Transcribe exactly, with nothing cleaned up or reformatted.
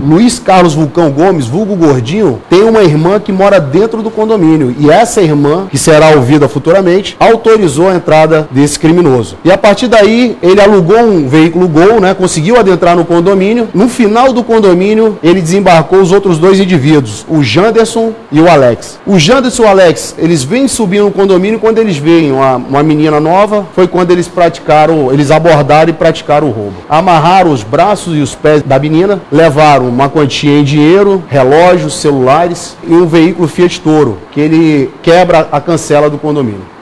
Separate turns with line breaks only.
Luiz Carlos Vulcão Gomes, vulgo Gordinho, tem uma irmã que mora dentro do condomínio. E essa irmã, que será ouvida futuramente, autorizou a entrada desse criminoso. E a partir daí, ele alugou um veículo Gol, né? Conseguiu adentrar no condomínio. No final do condomínio, ele desembarcou os outros dois indivíduos, o Janderson e o Alex. O Janderson e o Alex, eles vêm subindo no condomínio. Quando eles veem uma, uma menina nova, foi quando eles praticaram, eles abordaram e praticaram o roubo. Amarraram os braços e os pés da menina, levaram uma quantia em dinheiro, relógios, celulares e um veículo Fiat Toro, que ele quebra a cancela do condomínio.